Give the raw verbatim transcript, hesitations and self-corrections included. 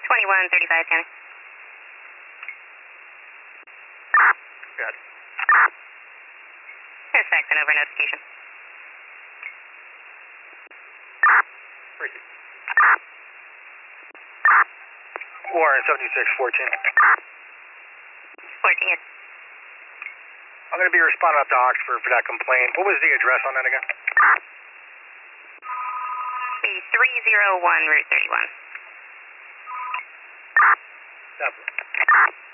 twenty-one thirty-five, County. Good. Here's Saxon over notification. Proceed. Warren, seventy-six fourteen. fourteen. I'm going to be responding up to Oxford for that complaint. What was the address on that again? The three oh one Route thirty-one. Copy.